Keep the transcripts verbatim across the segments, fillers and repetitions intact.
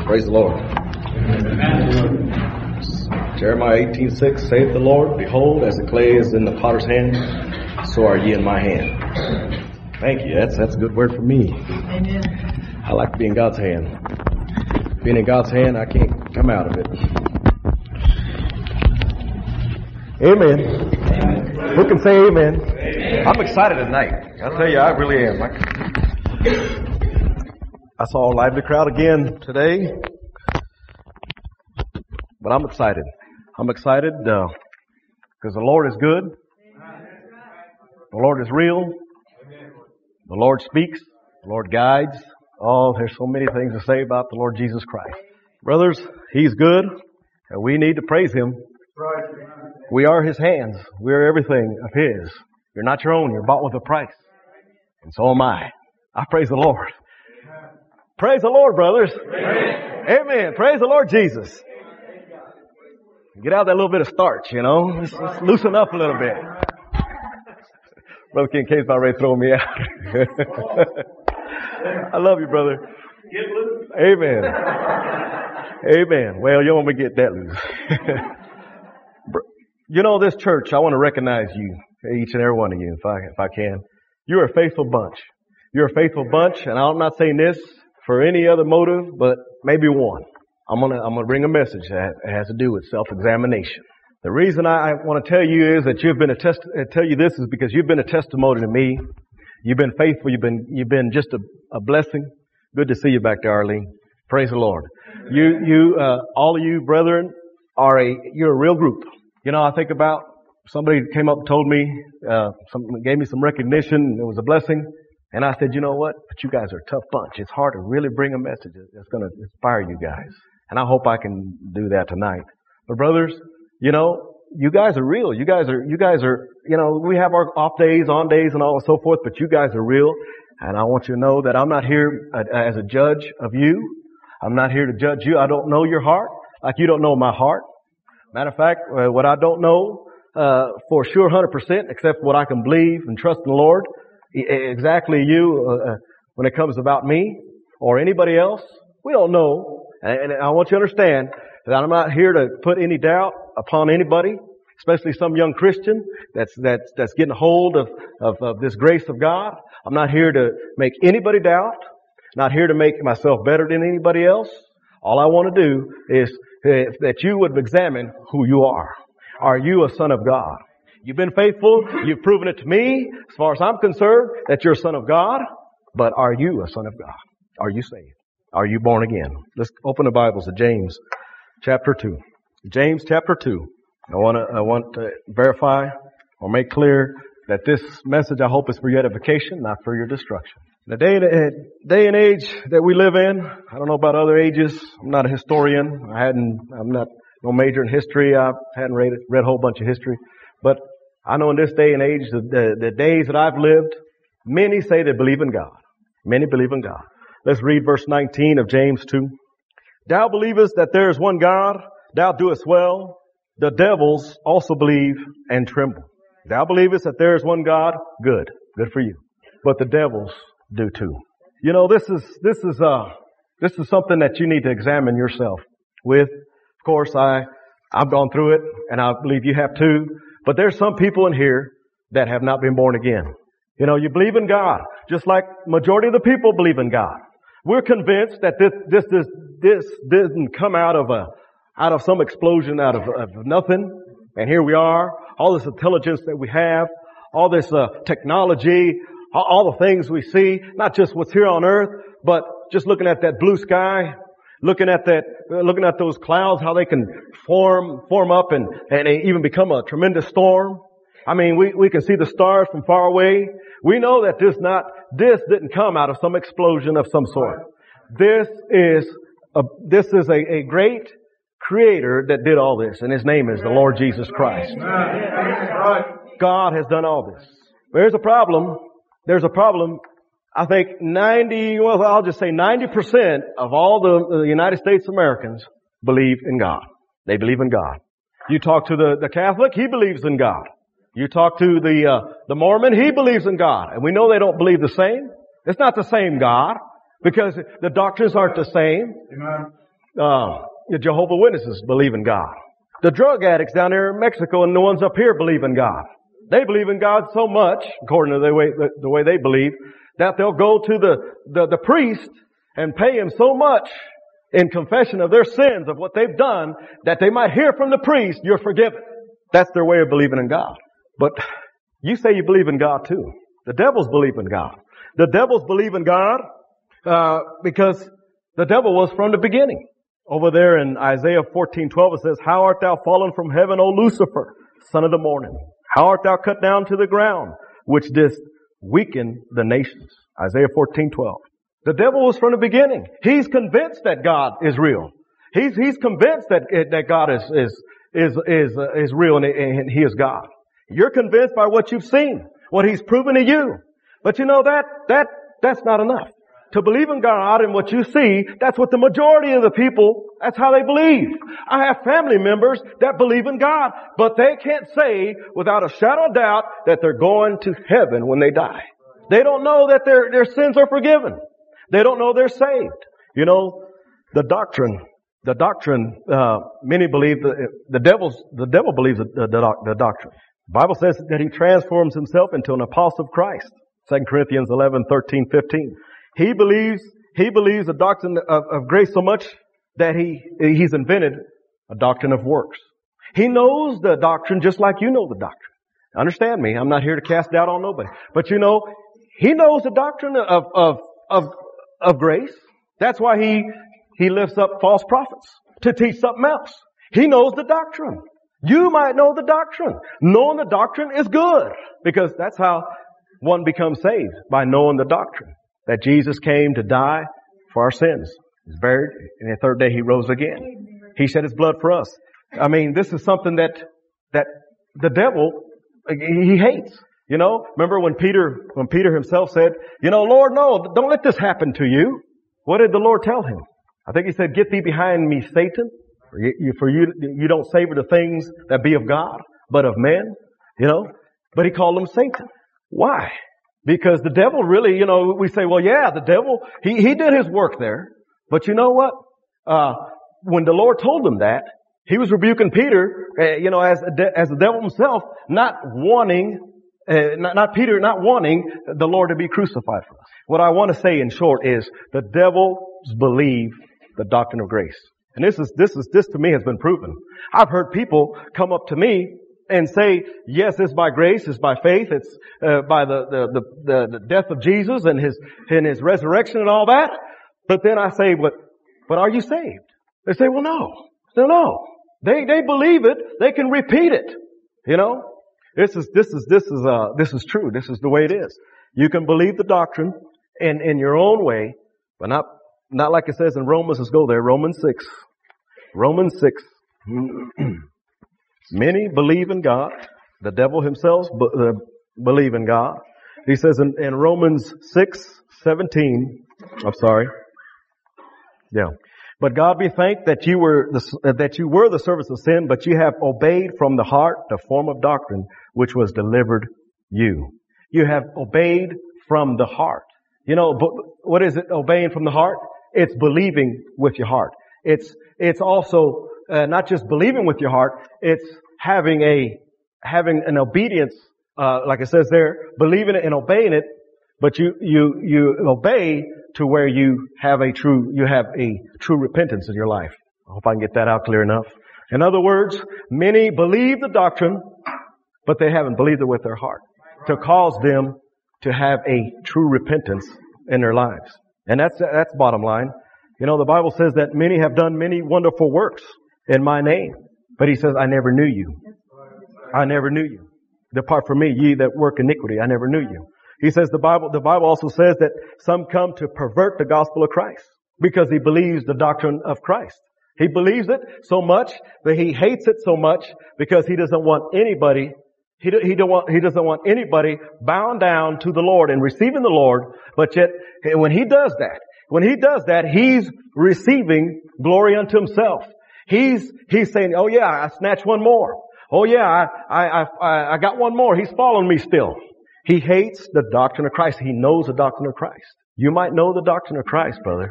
Praise the Lord. Jeremiah eighteen six, saith the Lord, behold, as the clay is in the potter's hand, so are ye in my hand. Thank you. That's that's a good word for me. Amen. I like to be in God's hand. Being in God's hand, I can't come out of it. Amen. Amen. Who can say amen? Amen? I'm excited tonight. I'll tell you, I really am. I saw a lively crowd again today, but I'm excited. I'm excited uh, because the Lord is good. The Lord is real. The Lord speaks. The Lord guides. Oh, there's so many things to say about the Lord Jesus Christ. Brothers, He's good, and we need to praise Him. We are His hands. We are everything of His. You're not your own. You're bought with a price. And so am I. I praise the Lord. Praise the Lord, brothers. Amen. Amen. Praise the Lord Jesus. Get out that little bit of starch, you know. Let's, let's loosen up a little bit. Brother King K's about ready to throw me out. I love you, brother. Amen. Amen. Well, you want me to get that loose. You know, this church, I want to recognize you, each and every one of you, if I, if I can. You're a faithful bunch. You're a faithful bunch, and I'm not saying this for any other motive, but maybe one. I'm gonna, I'm gonna bring a message that has to do with self-examination. The reason I want to tell you is that you've been a test, tell you this is because you've been a testimony to me. You've been faithful. You've been, you've been just a, a blessing. Good to see you back there, Arlene. Praise the Lord. You, you, uh, all of you brethren are a, you're a real group. You know, I think about somebody came up and told me, uh, some, gave me some recognition. It was a blessing. And I said, you know what? But you guys are a tough bunch. It's hard to really bring a message that's going to inspire you guys. And I hope I can do that tonight. But brothers, you know, you guys are real. You guys are, you guys are, you know, we have our off days, on days and all and so forth, but you guys are real. And I want you to know that I'm not here as a judge of you. I'm not here to judge you. I don't know your heart like you don't know my heart. Matter of fact, uh, what I don't know, uh, for sure one hundred percent, except what I can believe and trust in the Lord, exactly you, uh, when it comes about me or anybody else, we don't know. And, and I want you to understand that I'm not here to put any doubt upon anybody, especially some young Christian that's, that's, that's getting hold of, of, of this grace of God. I'm not here to make anybody doubt, not here to make myself better than anybody else. All I want to do is uh, that you would examine who you are. Are you a son of God? You've been faithful. You've proven it to me, as far as I'm concerned, that you're a son of God. But are you a son of God? Are you saved? Are you born again? Let's open the Bibles to James chapter two. James chapter two. I want to, I want to verify or make clear that this message, I hope, is for your edification, not for your destruction. The day, day and age that we live in, I don't know about other ages. I'm not a historian. I hadn't, I'm not no major in history. I hadn't read, read a whole bunch of history. But I know in this day and age, the, the, the days that I've lived, many say they believe in God. Many believe in God. Let's read verse nineteen of James two. Thou believest that there is one God, thou doest well. The devils also believe and tremble. Thou believest that there is one God, good, good for you. But the devils do too. You know, this is, this is, uh, this is something that you need to examine yourself with. Of course, I, I've gone through it, and I believe you have too. But there's some people in here that have not been born again. You know, you believe in God, just like majority of the people believe in God. We're convinced that this, this, this, this didn't come out of a, out of some explosion out of, of nothing. And here we are, all this intelligence that we have, all this, uh, technology, all, all the things we see, not just what's here on earth, but just looking at that blue sky, looking at that, uh, looking at those clouds, how they can form, form up and, and even become a tremendous storm. I mean, we, we can see the stars from far away. We know that this not, this didn't come out of some explosion of some sort. This is a, this is a, a great creator that did all this, and His name is the Lord Jesus Christ. God has done all this. There's a problem. There's a problem. I think ninety, well, I'll just say ninety percent of all the, the United States Americans believe in God. They believe in God. You talk to the, the Catholic, he believes in God. You talk to the, uh, the Mormon, he believes in God. And we know they don't believe the same. It's not the same God because the doctrines aren't the same. Amen. Uh, the Jehovah's Witnesses believe in God. The drug addicts down there in Mexico and the ones up here believe in God. They believe in God so much, according to the way, the, the way they believe, that they'll go to the, the, the priest and pay him so much in confession of their sins, of what they've done, that they might hear from the priest, you're forgiven. That's their way of believing in God. But you say you believe in God too. The devils believe in God. The devils believe in God uh, because the devil was from the beginning. Over there in Isaiah fourteen twelve it says, "How art thou fallen from heaven, O Lucifer, son of the morning? How art thou cut down to the ground, which didst weaken the nations?" Isaiah fourteen twelve. The devil was from the beginning. He's convinced that God is real. He's he's convinced that that God is is is is uh, is real and, and He is God. You're convinced by what you've seen, what He's proven to you. But you know that that that's not enough. To believe in God and what you see, that's what the majority of the people, that's how they believe. I have family members that believe in God, but they can't say without a shadow of doubt that they're going to heaven when they die. They don't know that their their sins are forgiven. They don't know they're saved. You know, the doctrine, the doctrine, uh, many believe that the devil's, the devil believes the, the, the doctrine. The Bible says that he transforms himself into an apostle of Christ. Second Corinthians eleven, thirteen, fifteen. He believes, he believes the doctrine of, of grace so much that he, he's invented a doctrine of works. He knows the doctrine just like you know the doctrine. Understand me. I'm not here to cast doubt on nobody. But you know, he knows the doctrine of, of, of, of grace. That's why he, he lifts up false prophets to teach something else. He knows the doctrine. You might know the doctrine. Knowing the doctrine is good because that's how one becomes saved, by knowing the doctrine. That Jesus came to die for our sins. He was buried, and the third day He rose again. He shed His blood for us. I mean, this is something that, that the devil, he hates. You know, remember when Peter, when Peter himself said, you know, Lord, no, don't let this happen to you. What did the Lord tell him? I think He said, "Get thee behind me, Satan. For you, for you, you don't savor the things that be of God, but of men." You know, but He called him Satan. Why? Because the devil really, you know, we say, well, yeah, the devil, he, he did his work there. But you know what? Uh, when the Lord told him that, He was rebuking Peter, uh, you know, as, as the devil himself, not wanting, uh, not, not Peter, not wanting the Lord to be crucified for us. What I want to say in short is the devils believe the doctrine of grace. And this is, this is, this to me has been proven. I've heard people come up to me and say, yes, it's by grace, it's by faith, it's uh, by the, the, the, the death of Jesus and His, and His resurrection and all that. But then I say, but, but are you saved? They say, well, no. No, no. They, they believe it. They can repeat it. You know? This is, this is, this is, uh, this is true. This is the way it is. You can believe the doctrine in, in your own way, but not, not like it says in Romans. Let's go there. Romans six. Romans six. Many believe in God. The devil himself b- uh, believe in God. He says in, in Romans six seventeen. I'm sorry. Yeah. But God be thanked that you were the, uh, that you were the servants of sin, but you have obeyed from the heart the form of doctrine which was delivered you. You have obeyed from the heart. You know, but what is it? Obeying from the heart? It's believing with your heart. It's it's also Uh, not just believing with your heart, it's having a, having an obedience, uh, like it says there, believing it and obeying it, but you, you, you obey to where you have a true, you have a true repentance in your life. I hope I can get that out clear enough. In other words, many believe the doctrine, but they haven't believed it with their heart to cause them to have a true repentance in their lives. And that's, that's bottom line. You know, the Bible says that many have done many wonderful works in my name. But He says, I never knew you. I never knew you. Depart from me, ye that work iniquity. I never knew you. He says the Bible, the Bible also says that some come to pervert the gospel of Christ because he believes the doctrine of Christ. He believes it so much that he hates it so much because he doesn't want anybody, he, he don't want, he doesn't want anybody bound down to the Lord and receiving the Lord. But yet, when he does that, when he does that, he's receiving glory unto himself. He's, he's saying, oh yeah, I snatched one more. Oh yeah, I, I, I, I got one more. He's following me still. He hates the doctrine of Christ. He knows the doctrine of Christ. You might know the doctrine of Christ, brother,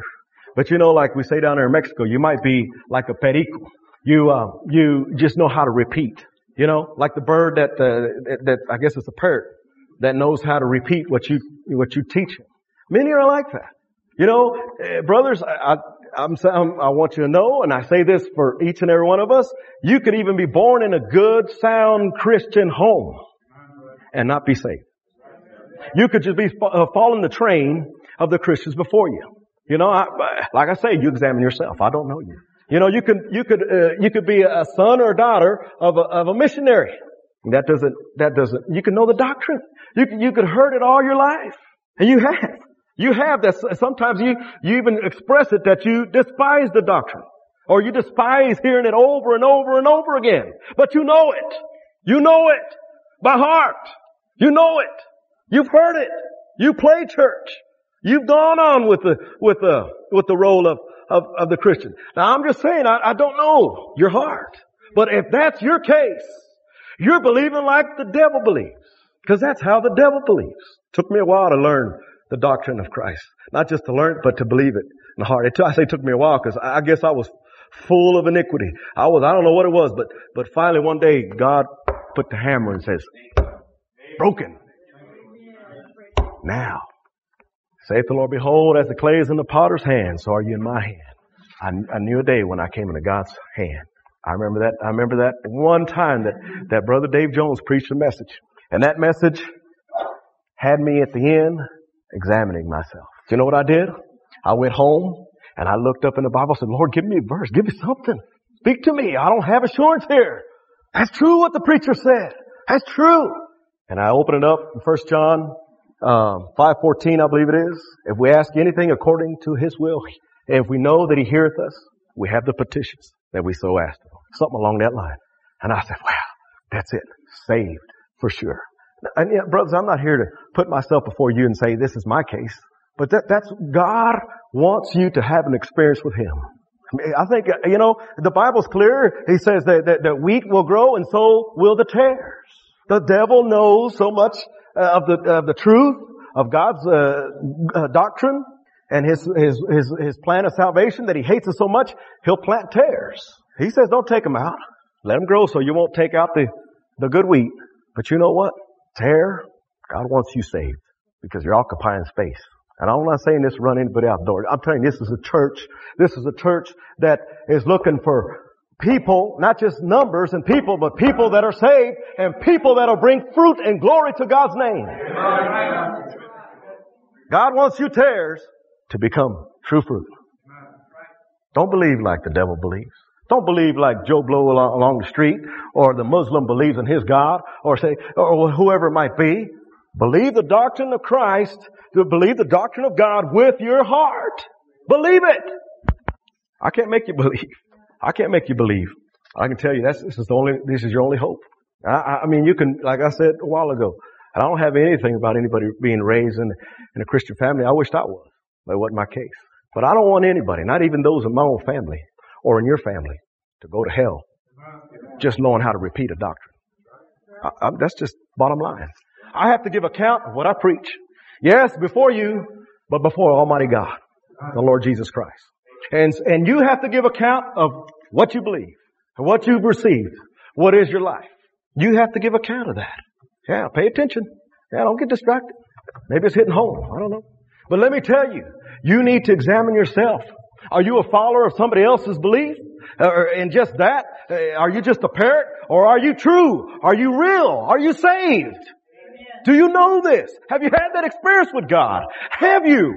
But you know, like we say down there in Mexico, you might be like a perico. You, uh, you just know how to repeat. You know, like the bird that, uh, that, that I guess it's a parrot that knows how to repeat what you, what you teach him. Many are like that. You know, uh, brothers, I, I, I'm, I'm, I want you to know, and I say this for each and every one of us, you could even be born in a good, sound Christian home and not be saved. You could just be uh, following the train of the Christians before you. You know, I, like I say, you examine yourself. I don't know you. You know, you could, you could, uh, you could be a son or a daughter of a, of a missionary. That doesn't, that doesn't, you can know the doctrine. You could, you could heard it all your life. And you have. You have that. Sometimes you, you even express it that you despise the doctrine. Or you despise hearing it over and over and over again. But you know it. You know it by heart. You know it. You've heard it. You play church. You've gone on with the, with the, with the role of, of, of the Christian. Now I'm just saying, I, I don't know your heart. But if that's your case, you're believing like the devil believes. Because that's how the devil believes. Took me a while to learn the doctrine of Christ. Not just to learn it, but to believe it in the heart. It t- I say it took me a while because I guess I was full of iniquity. I was, I don't know what it was, but, but finally one day God put the hammer and says, broken. Now, saith the Lord, behold, as the clay is in the potter's hand, so are you in my hand. I, I knew a day when I came into God's hand. I remember that, I remember that one time that, that Brother Dave Jones preached a message. And that message had me at the end examining myself. Do you know what I did? I went home and I looked up in the Bible and said, Lord, give me a verse. Give me something. Speak to me. I don't have assurance here. That's true what the preacher said. That's true. And I opened it up in First John um, five fourteen, I believe it is. If we ask anything according to His will, and if we know that He heareth us, we have the petitions that we so asked Him. Something along that line. And I said, wow, that's it. Saved for sure. And yeah, brothers, I'm not here to put myself before you and say this is my case. But that, that's, God wants you to have an experience with Him. I mean, I think, you know, the Bible's clear. He says that, that, that wheat will grow and so will the tares. The devil knows so much uh, of the, of the truth of God's, uh, uh, doctrine and his, his, his, his plan of salvation that he hates it so much, he'll plant tares. He says don't take them out. Let them grow so you won't take out the, the good wheat. But you know what? Tare, God wants you saved because you're occupying space. And I'm not saying this to run anybody out the door. I'm telling you, this is a church. This is a church that is looking for people, not just numbers and people, but people that are saved and people that will bring fruit and glory to God's name. God wants you tares to become true fruit. Don't believe like the devil believes. Don't believe like Joe Blow along the street or the Muslim believes in his God or say, or whoever it might be. Believe the doctrine of Christ, to believe the doctrine of God with your heart. Believe it. I can't make you believe. I can't make you believe. I can tell you that's, this is the only, this is your only hope. I, I mean, you can, like I said a while ago, I don't have anything about anybody being raised in, in a Christian family. I wished I was. That wasn't my case. But I don't want anybody, not even those in my own family or in your family, to go to hell just knowing how to repeat a doctrine. I, I, that's just bottom line. I have to give account of what I preach. Yes, before you, but before Almighty God, the Lord Jesus Christ. And, and you have to give account of what you believe, and what you've received. What is your life? You have to give account of that. Yeah, pay attention. Yeah, don't get distracted. Maybe it's hitting home. I don't know. But let me tell you, you need to examine yourself. Are you a follower of somebody else's belief? Or in just that? Are you just a parrot? Or are you true? Are you real? Are you saved? Do you know this? Have you had that experience with God? Have you?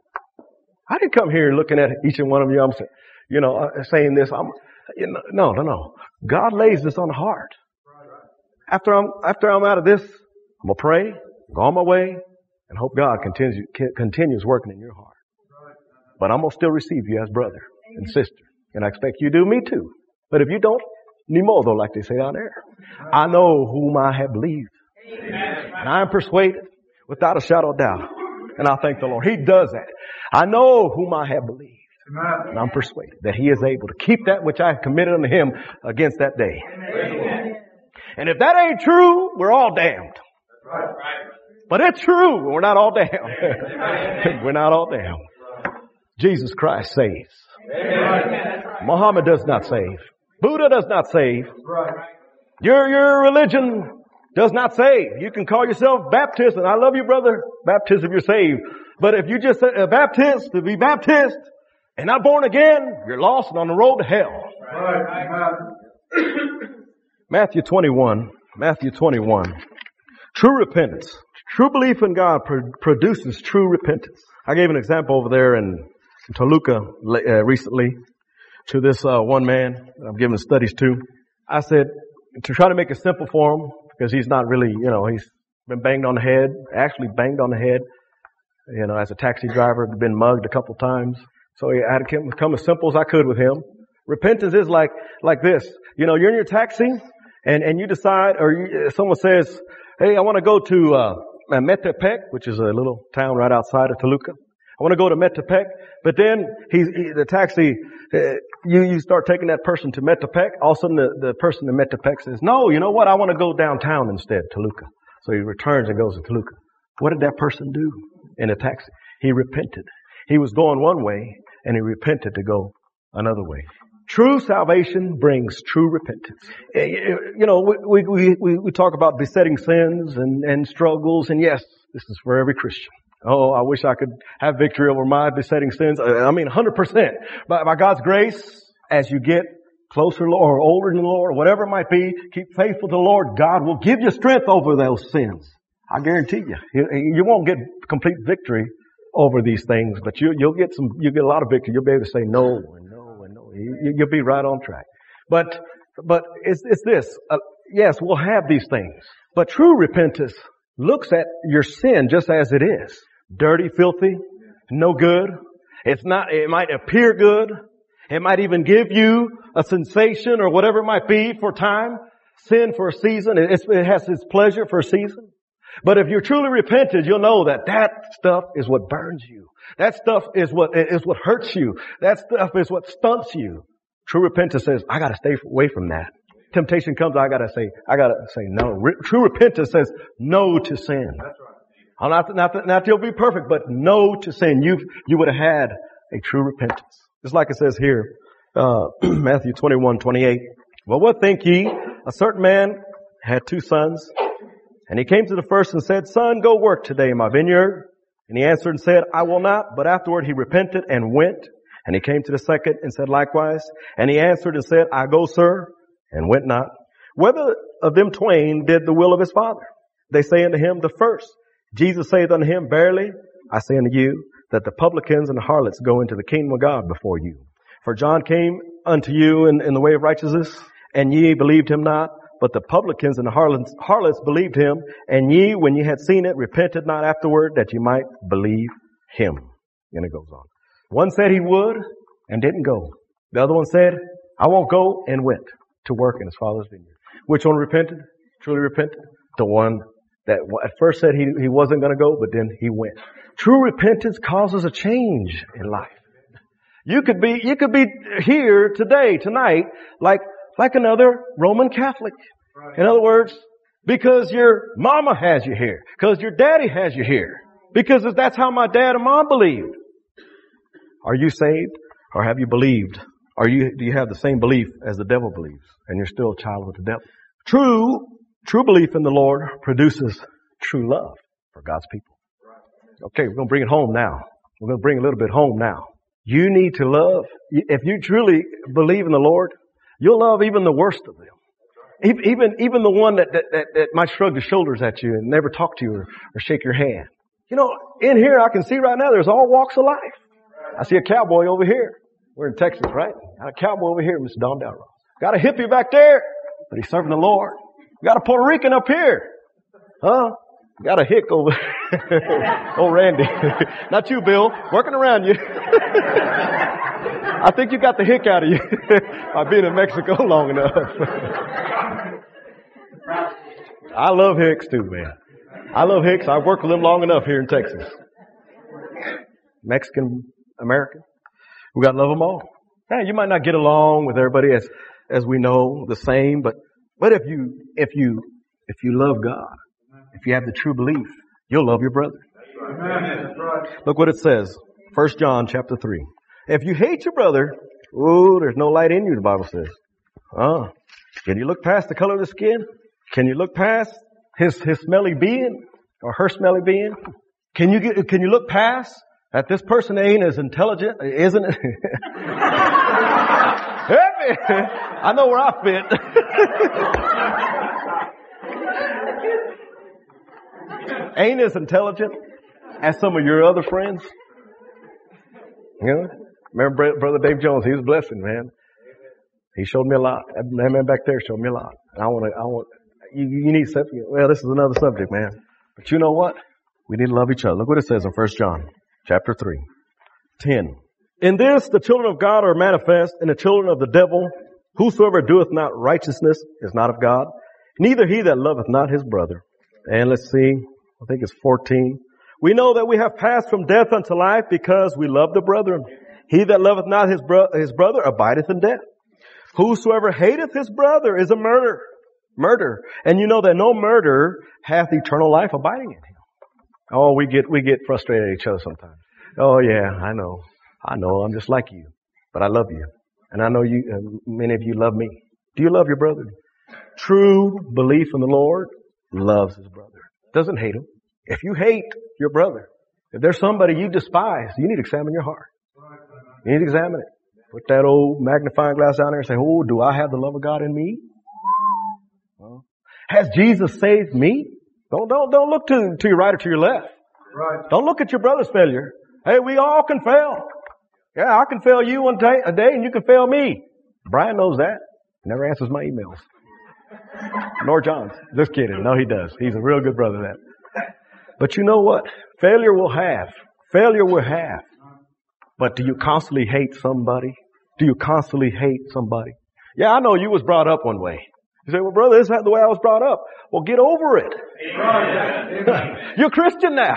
I didn't come here looking at each and one of you. I'm saying, you know, saying this. I'm, you know, no, no, no. God lays this on the heart. After I'm, after I'm out of this, I'm gonna pray, go on my way, and hope God continues, continues working in your heart. But I'm gonna still receive you as brother and sister, and I expect you to do me too. But if you don't, ni modo, like they say down there. I know whom I have believed. Amen. And I am persuaded without a shadow of doubt. And I thank the Lord. He does that. I know whom I have believed. Amen. And I'm persuaded that He is able to keep that which I have committed unto Him against that day. Amen. And if that ain't true, we're all damned. Right. But it's true. We're not all damned. We're not all damned. Jesus Christ saves. Amen. Muhammad does not save. Buddha does not save. Your, your religion does not save. You can call yourself Baptist, and I love you, brother. Baptist if you're saved. But if you just a Baptist to be Baptist and not born again, you're lost and on the road to hell. Matthew twenty-one. Matthew twenty-one. True repentance. True belief in God pro- produces true repentance. I gave an example over there in Toluca uh, recently to this uh, one man I'm giving studies to. I said, to try to make it simple for him, because he's not really, you know, he's been banged on the head, actually banged on the head, you know, as a taxi driver, been mugged a couple times. So I had to come as simple as I could with him. Repentance is like, like this. You know, you're in your taxi and, and you decide, or you, someone says, hey, I want to go to, uh, Metepec, which is a little town right outside of Toluca. I want to go to Metepec, but then he's, he, the taxi, uh, you, you start taking that person to Metepec. All of a sudden the, the person in Metepec says, no, you know what? I want to go downtown instead, Toluca. So he returns and goes to Toluca. What did that person do in a taxi? He repented. He was going one way and he repented to go another way. True salvation brings true repentance. You know, we, we, we, we talk about besetting sins and, and struggles, and yes, this is for every Christian. Oh, I wish I could have victory over my besetting sins. I mean, one hundred percent. By, by God's grace, as you get closer or older in the Lord, or whatever it might be, keep faithful to the Lord. God will give you strength over those sins. I guarantee you. You, you won't get complete victory over these things, but you, you'll get some, you'll get a lot of victory. You'll be able to say no and no and no. You, you'll be right on track. But, but it's, it's this. Uh, yes, we'll have these things, but true repentance looks at your sin just as it is. Dirty, filthy, no good. It's not, it might appear good. It might even give you a sensation or whatever it might be for time. Sin for a season. It's, it has its pleasure for a season. But if you're truly repentant, you'll know that that stuff is what burns you. That stuff is what, is what hurts you. That stuff is what stunts you. True repentance says, I gotta stay away from that. Temptation comes, I gotta say, I gotta say no. Re- true repentance says no to sin. That's right. I'll not, not, not till you'll be perfect, but no to sin. You, you would have had a true repentance. Just like it says here, uh, Matthew twenty-one, twenty-eight. Well, what think ye? A certain man had two sons, and he came to the first and said, Son, go work today in my vineyard. And he answered and said, I will not. But afterward he repented and went. And he came to the second and said likewise. And he answered and said, I go, sir, and went not. Whether of them twain did the will of his father? They say unto him, the first. Jesus saith unto him, Verily, I say unto you, that the publicans and the harlots go into the kingdom of God before you. For John came unto you in, in the way of righteousness, and ye believed him not. But the publicans and the harlots, harlots believed him, and ye, when ye had seen it, repented not afterward, that ye might believe him. And it goes on. One said he would, and didn't go. The other one said, I won't go, and went to work in his father's vineyard. Which one repented? Truly repented? The one that at first said he, he wasn't going to go, but then he went. True repentance causes a change in life. You could be, you could be here today, tonight, like, like another Roman Catholic. In other words, because your mama has you here. Because your daddy has you here. Because that's how my dad and mom believed. Are you saved? Or have you believed? Are you, do you have the same belief as the devil believes? And you're still a child of the devil. True, true belief in the Lord produces true love for God's people. Okay, we're going to bring it home now. We're going to bring a little bit home now. You need to love. If you truly believe in the Lord, you'll love even the worst of them. Even, even the one that, that, that, that might shrug the shoulders at you and never talk to you or, or shake your hand. You know, in here I can see right now there's all walks of life. I see a cowboy over here. We're in Texas, right? Got a cowboy over here, Mister Don Dalrose. Got a hippie back there, but he's serving the Lord. Got a Puerto Rican up here. Huh? Got a hick over oh, Randy. Not you, Bill. Working around you. I think you got the hick out of you by being in Mexico long enough. I love hicks too, man. I love hicks. I've worked with them long enough here in Texas. Mexican, American. We got to love them all. Now, you might not get along with everybody as, as we know the same, but, but if you, if you, if you love God, if you have the true belief, you'll love your brother. Look what it says. First John chapter three. If you hate your brother, oh, there's no light in you, the Bible says. Oh, can you look past the color of the skin? Can you look past his, his smelly being or her smelly being? Can you get, can you look past that this person ain't as intelligent, isn't it? I know where I fit. Ain't as intelligent as some of your other friends. You know, remember Brother Dave Jones? He was a blessing, man. He showed me a lot. That man back there showed me a lot. And I want to, I want, you, you need something. Well, this is another subject, man. But you know what? We need to love each other. Look what it says in First John chapter three, ten. In this, the children of God are manifest, and the children of the devil. Whosoever doeth not righteousness is not of God, neither he that loveth not his brother. And let's see, I think it's fourteen. We know that we have passed from death unto life because we love the brethren. He that loveth not his, bro- his brother abideth in death. Whosoever hateth his brother is a murderer. Murder. And you know that no murderer hath eternal life abiding in him. Oh, we get, we get frustrated at each other sometimes. Oh yeah, I know. I know. I'm just like you. But I love you. And I know you, uh, many of you love me. Do you love your brother? True belief in the Lord loves his brother. Doesn't hate him. If you hate your brother, if there's somebody you despise, you need to examine your heart. You need to examine it. Put that old magnifying glass down there and say, oh, do I have the love of God in me? Well, has Jesus saved me? Don't, don't, don't look to, to your right or to your left. Right. Don't look at your brother's failure. Hey, we all can fail. Yeah, I can fail you one day, a day and you can fail me. Brian knows that. Never answers my emails. Nor John's. Just kidding. No, he does. He's a real good brother, that. But you know what? Failure will have. Failure will have. But do you constantly hate somebody? Do you constantly hate somebody? Yeah, I know you was brought up one way. You say, well, brother, this is the way I was brought up. Well, get over it. Amen. You're Christian now.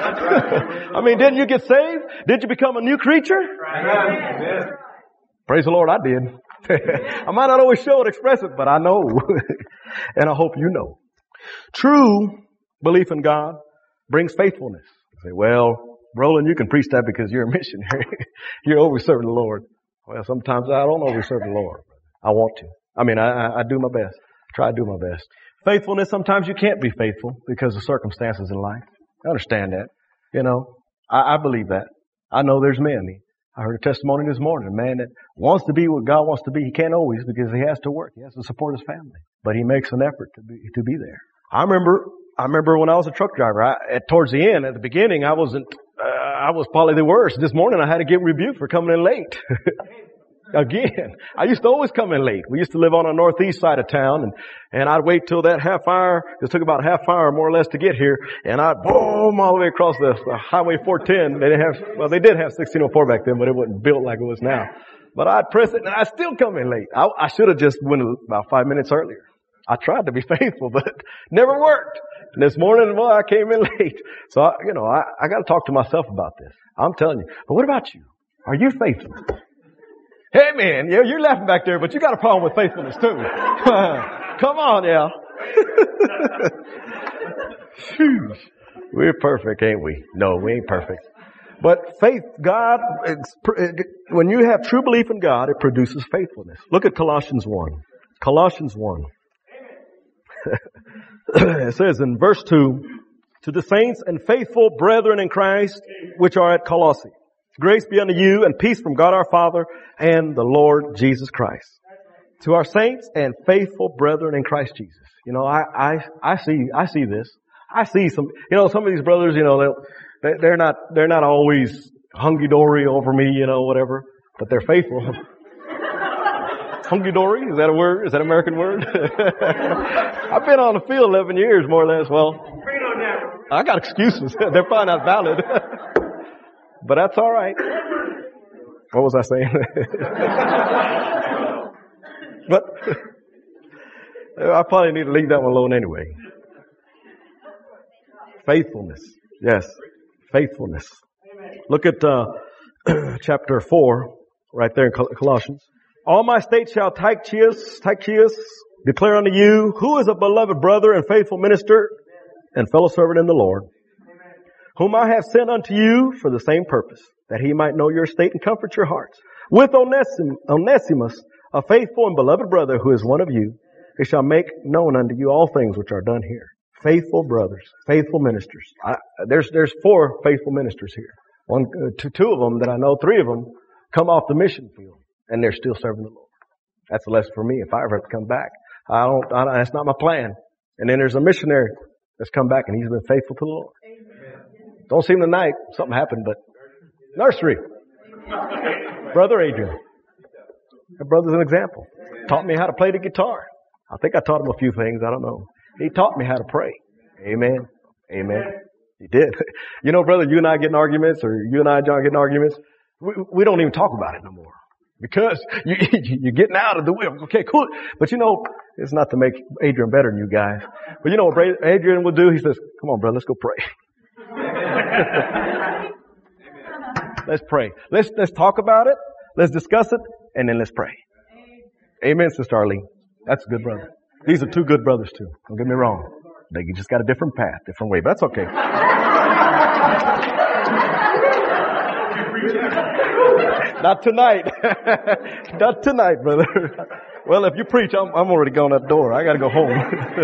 I mean, didn't you get saved? Did you become a new creature? Amen. Praise the Lord, I did. I might not always show it, express it, but I know. And I hope you know. True belief in God brings faithfulness. You say, well, Roland, you can preach that because you're a missionary. You're over serving the Lord. Well, sometimes I don't over serve the Lord. I want to. I mean, I, I, I do my best. Try to do my best. Faithfulness, sometimes you can't be faithful because of circumstances in life. I understand that. You know, I, I believe that. I know there's men. I heard a testimony this morning. A man that wants to be what God wants to be. He can't always because he has to work. He has to support his family. But he makes an effort to be, to be there. I remember, I remember when I was a truck driver, I, at, towards the end, at the beginning, I wasn't, uh, I was probably the worst. This morning I had to get rebuked for coming in late. Again, I used to always come in late. We used to live on the northeast side of town, and, and I'd wait till that half hour. It took about a half hour more or less to get here, and I'd boom all the way across the, the Highway four ten. They didn't have, well, they did have sixteen oh four back then, but it wasn't built like it was now. But I'd press it, and I'd still come in late. I, I should have just went about five minutes earlier. I tried to be faithful, but it never worked. And this morning, well, I came in late. So, I, you know, I, I got to talk to myself about this. I'm telling you. But what about you? Are you faithful? Hey man, yeah, you're laughing back there, but you got a problem with faithfulness too. Come on, yeah. We're perfect, ain't we? No, we ain't perfect. But faith, God, when you have true belief in God, it produces faithfulness. Look at Colossians one. Colossians one. It says in verse two, to the saints and faithful brethren in Christ, which are at Colossae. Grace be unto you and peace from God our Father and the Lord Jesus Christ. To our saints and faithful brethren in Christ Jesus. You know, I, I, I see, I see this. I see some, you know, some of these brothers, you know, they'll, they're not, they're not always hunky-dory over me, you know, whatever, but they're faithful. Hunky-dory? Is that a word? Is that an American word? I've been on the field eleven years, more or less. Well, I got excuses. They're probably not valid. But that's all right. What was I saying? But I probably need to leave that one alone anyway. Faithfulness. Yes. Faithfulness. Look at uh, chapter four, right there in Colossians. All my states shall Tychicus, Tychicus declare unto you, who is a beloved brother and faithful minister and fellow servant in the Lord, whom I have sent unto you for the same purpose, that he might know your state and comfort your hearts. With Onesim- Onesimus, a faithful and beloved brother who is one of you, he shall make known unto you all things which are done here. Faithful brothers, faithful ministers. I, there's there's four faithful ministers here. One, uh, two, two of them that I know, three of them come off the mission field, and they're still serving the Lord. That's a lesson for me. If I ever have to come back, I don't. I, that's not my plan. And then there's a missionary that's come back, and he's been faithful to the Lord. Amen. Don't see him tonight. Something happened, but nursery. Brother Adrian. That brother's an example. Taught me how to play the guitar. I think I taught him a few things. I don't know. He taught me how to pray. Amen. Amen. He did. You know, brother, you and I get in arguments, or you and I, John, get in arguments. We, we don't even talk about it no more. Because you, you're getting out of the way. Okay, cool. But you know, it's not to make Adrian better than you guys. But you know what Adrian will do? He says, come on, brother, let's go pray. Let's pray. Let's, let's talk about it. Let's discuss it. And then let's pray. Amen, Sister Arlene. That's a good brother. These are two good brothers too. Don't get me wrong. They just got a different path, different way, but that's okay. Not tonight. Not tonight, brother. Well, if you preach, I'm, I'm already going out the door. I got to go home.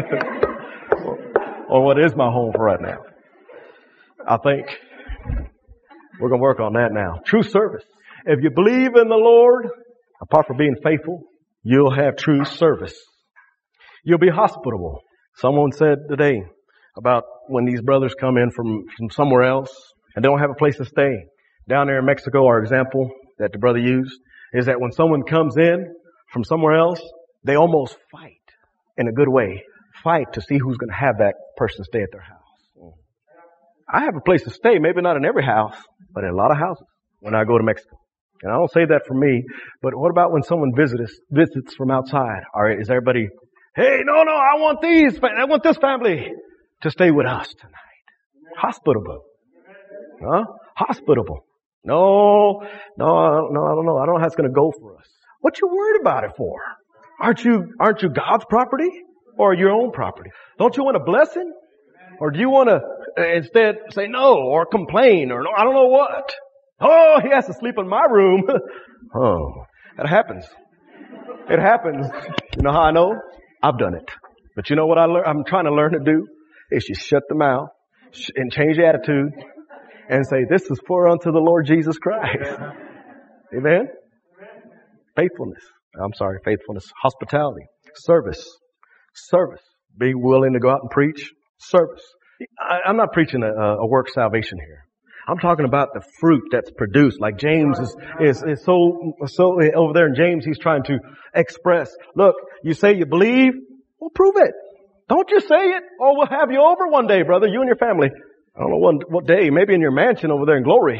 Or what is my home for right now? I think we're going to work on that now. True service. If you believe in the Lord, apart from being faithful, you'll have true service. You'll be hospitable. Someone said today about when these brothers come in from, from somewhere else and they don't have a place to stay. Down there in Mexico, our example that the brother used is that when someone comes in from somewhere else, they almost fight in a good way. Fight to see who's going to have that person stay at their house. I have a place to stay, maybe not in every house, but in a lot of houses when I go to Mexico. And I don't say that for me, but what about when someone visits, visits from outside? All right, is everybody, hey, no, no, I want these, I want this family to stay with us tonight. Hospitable. Huh? Hospitable. No, no, no, I don't know. I don't know how it's going to go for us. What you worried about it for? Aren't you, aren't you God's property or your own property? Don't you want a blessing? Or do you want to uh, instead say no or complain or no, I don't know what? Oh, he has to sleep in my room. Oh, that happens. It happens. You know how I know? I've done it. But you know what I lear- I'm trying to learn to do? Is you shut the mouth and change the attitude and say, this is for unto the Lord Jesus Christ. Amen? Faithfulness. I'm sorry, faithfulness. Hospitality. Service. Service. Be willing to go out and preach. Service. I, I'm not preaching a, a work salvation here. I'm talking about the fruit that's produced. Like James is, is, is so, so over there in James, he's trying to express, look, you say you believe, well, prove it. Don't just say it, or we'll have you over one day, brother, you and your family. I don't know what, what day, maybe in your mansion over there in Glory.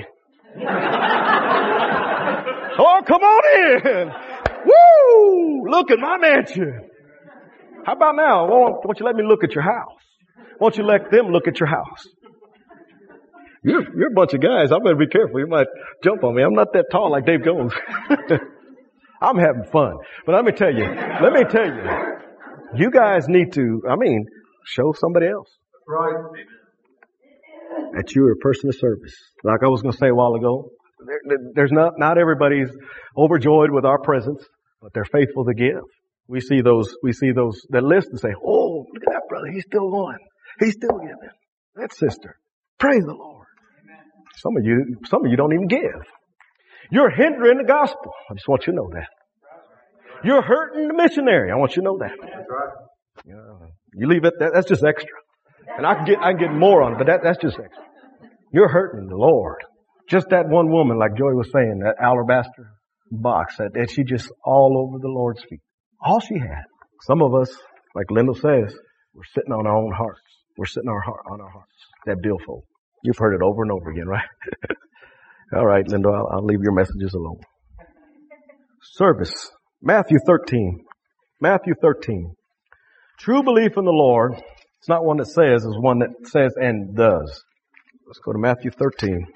Oh, come on in. Woo! Look at my mansion. How about now? Won't, won't you let me look at your house? Won't you let them look at your house? You're, you're a bunch of guys. I better be careful. You might jump on me. I'm not that tall like Dave Jones. I'm having fun. But let me tell you, let me tell you, you guys need to, I mean, show somebody else. Right. That you're a person of service. Like I was going to say a while ago, there, there's not, not everybody's overjoyed with our presence, but they're faithful to give. We see those, we see those that list and say, oh, look at that brother. He's still going. He's still giving. That sister. Praise the Lord. Some of you, some of you don't even give. You're hindering the gospel. I just want you to know that. You're hurting the missionary. I want you to know that. Yeah. You leave it, that, that's just extra. And I can get, I can get more on it, but that, that's just extra. You're hurting the Lord. Just that one woman, like Joy was saying, that alabaster box, that, that she just all over the Lord's feet. All she had. Some of us, like Linda says, we're sitting on our own hearts. We're sitting our heart, on our hearts. That billfold. You've heard it over and over again, right? All right, Linda, I'll, I'll leave your messages alone. Service. Matthew thirteen. Matthew thirteen. True belief in the Lord, it's not one that says, it's one that says and does. Let's go to Matthew thirteen.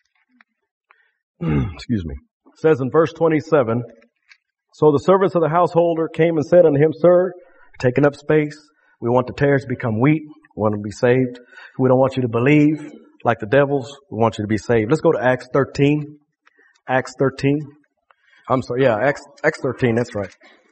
Excuse me. It says in verse twenty-seven, so the servants of the householder came and said unto him, Sir, taking up space, we want the tares to become wheat. We want to be saved. We don't want you to believe like the devils. We want you to be saved. Let's go to Acts thirteen. Acts thirteen. I'm sorry. Yeah, Acts, Acts thirteen. That's right.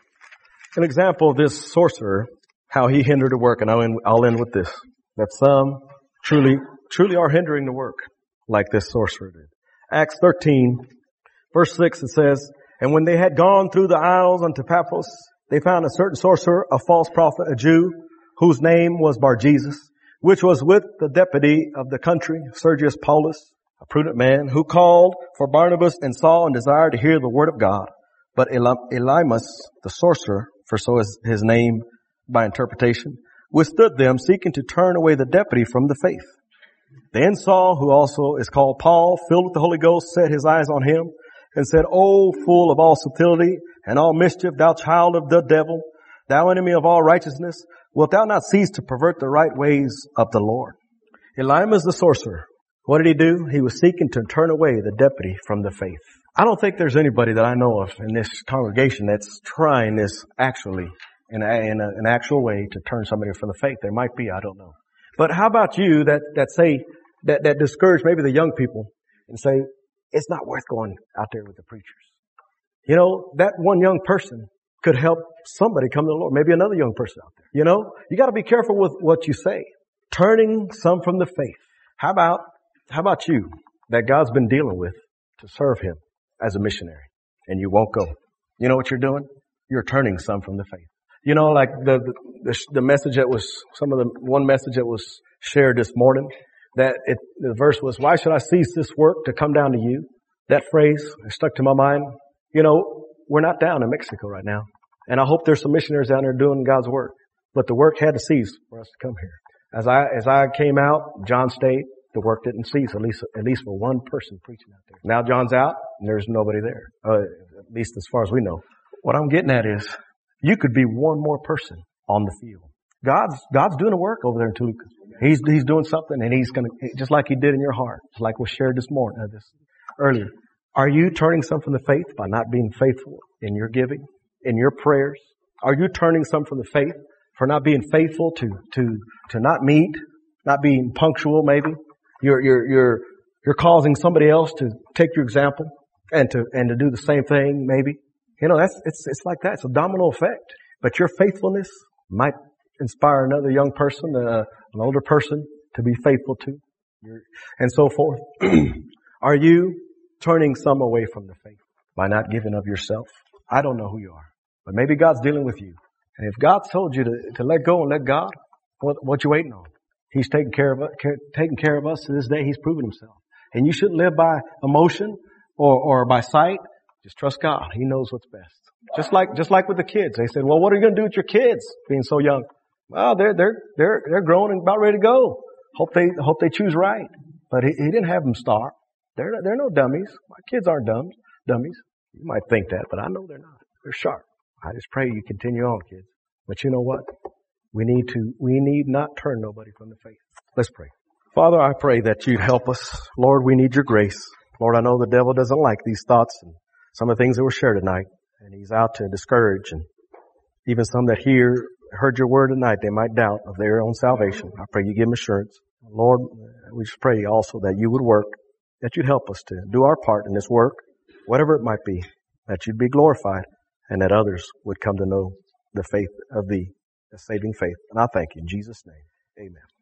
An example of this sorcerer, how he hindered the work. And I'll end, I'll end with this. That some truly, truly are hindering the work like this sorcerer did. Acts thirteen, verse six, it says, and when they had gone through the isles unto Paphos, they found a certain sorcerer, a false prophet, a Jew, whose name was Bar-Jesus, which was with the deputy of the country, Sergius Paulus, a prudent man, who called for Barnabas and Saul and desired to hear the word of God. But Elymas, the sorcerer, for so is his name by interpretation, withstood them, seeking to turn away the deputy from the faith. Then Saul, who also is called Paul, filled with the Holy Ghost, set his eyes on him and said, O full of all subtlety and all mischief, thou child of the devil, thou enemy of all righteousness, wilt thou not cease to pervert the right ways of the Lord? Elymas the sorcerer, what did he do? He was seeking to turn away the deputy from the faith. I don't think there's anybody that I know of in this congregation that's trying this actually in, a, in a, an actual way to turn somebody from the faith. There might be, I don't know. But how about you that, that say, that, that discourage maybe the young people and say, it's not worth going out there with the preachers. You know, that one young person could help somebody come to the Lord. Maybe another young person out there. You know, you got to be careful with what you say. Turning some from the faith. How about, how about you that God's been dealing with to serve Him as a missionary and you won't go? You know what you're doing? You're turning some from the faith. You know, like the, the, the message that was, some of the, one message that was shared this morning, that it, the verse was, why should I cease this work to come down to you? That phrase stuck to my mind. You know, we're not down in Mexico right now. And I hope there's some missionaries down there doing God's work. But the work had to cease for us to come here. As I, as I came out, John stayed. The work didn't cease, at least, at least for one person preaching out there. Now John's out and there's nobody there. Uh, at least as far as we know. What I'm getting at is, you could be one more person on the field. God's, God's doing a work over there in Toluca. He's, He's doing something and He's gonna, just like He did in your heart, just like was shared this morning, uh, this earlier. Are you turning some from the faith by not being faithful in your giving, in your prayers? Are you turning some from the faith for not being faithful to, to, to not meet, not being punctual maybe? You're, you're, you're, you're causing somebody else to take your example and to, and to do the same thing maybe. You know, that's, it's, it's like that. It's a domino effect. But your faithfulness might inspire another young person, uh, an older person to be faithful to, and so forth. Are you turning some away from the faith by not giving of yourself? I don't know who you are, but maybe God's dealing with you. And if God told you to, to let go and let God, what, what you waiting on? He's taking care of us, taking care of us to this day. He's proven Himself. And you shouldn't live by emotion or, or by sight. Just trust God. He knows what's best. Just like, just like with the kids. They said, well, what are you going to do with your kids being so young? Well, they're, they're, they're, they're grown and about ready to go. Hope they, hope they choose right. But he, he didn't have them starve. They're, they're no dummies. My kids aren't dumb, dummies. You might think that, but I know they're not. They're sharp. I just pray you continue on, kids. But you know what? We need to, we need not turn nobody from the faith. Let's pray. Father, I pray that you'd help us. Lord, we need your grace. Lord, I know the devil doesn't like these thoughts and some of the things that were shared tonight. And he's out to discourage, and even some that hear, heard your word tonight, they might doubt of their own salvation. I pray you give them assurance. Lord, we just pray also that you would work, that you'd help us to do our part in this work, whatever it might be, that you'd be glorified, and that others would come to know the faith of thee, the saving faith. And I thank you in Jesus' name. Amen.